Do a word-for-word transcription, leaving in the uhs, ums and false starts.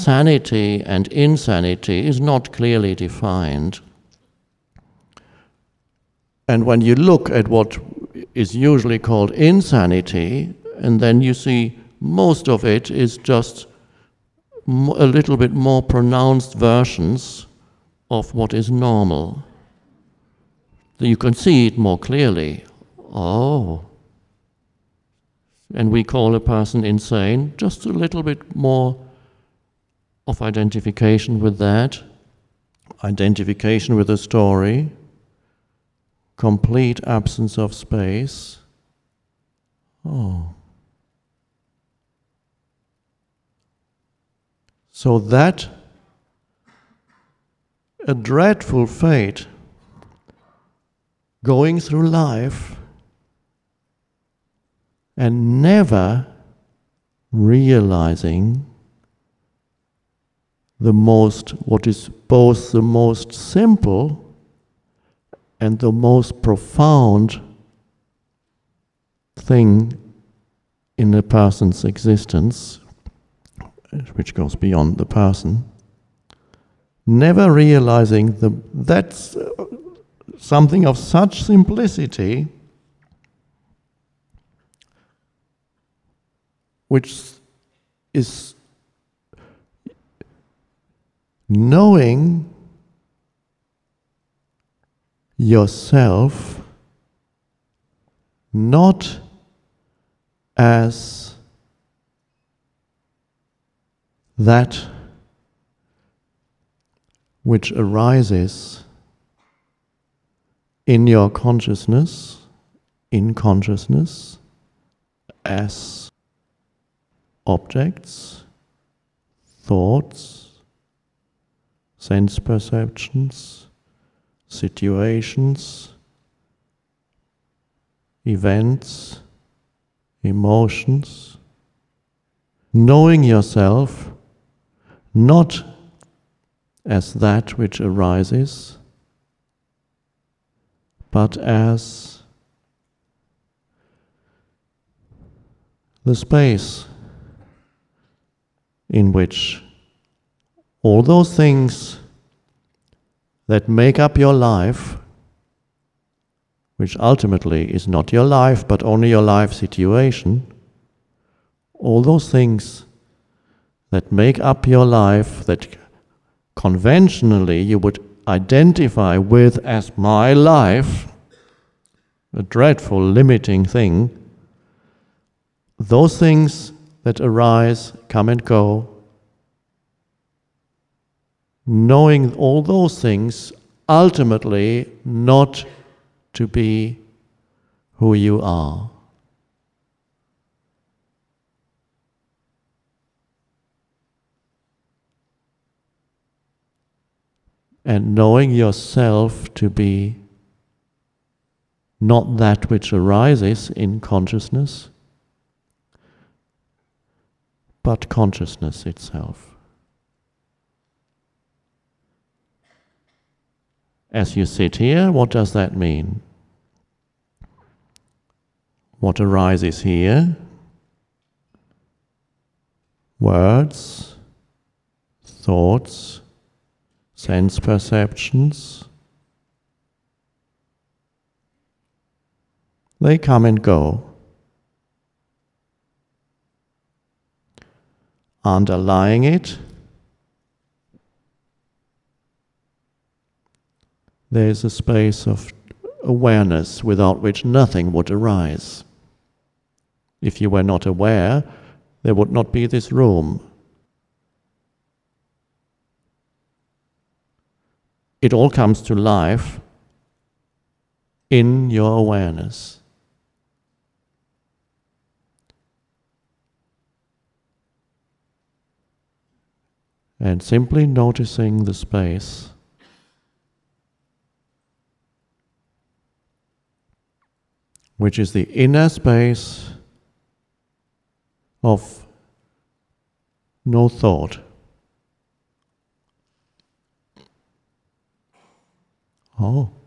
sanity and insanity is not clearly defined. And when you look at what is usually called insanity, and then you see most of it is just a little bit more pronounced versions of what is normal. You can see it more clearly. Oh. And we call a person insane, just a little bit more of identification with that, identification with the story, complete absence of space. Oh. So that a dreadful fate going through life and never realizing the most, what is both the most simple and the most profound thing in a person's existence, which goes beyond the person, never realizing the, that's something of such simplicity, which is knowing yourself not as that which arises in your consciousness, in consciousness, as objects, thoughts, sense perceptions, situations, events, emotions. Knowing yourself not as that which arises, but as the space in which all those things that make up your life, which ultimately is not your life but only your life situation, all those things that make up your life that conventionally you would identify with as my life, a dreadful limiting thing, those things that arise, come and go, knowing all those things ultimately not to be who you are. And knowing yourself to be not that which arises in consciousness, but consciousness itself. As you sit here, what does that mean? What arises here? Words, thoughts, sense perceptions. They come and go. Underlying it, there is a space of awareness without which nothing would arise. If you were not aware, there would not be this room. It all comes to life in your awareness. And simply noticing the space which is the inner space of no thought. Oh.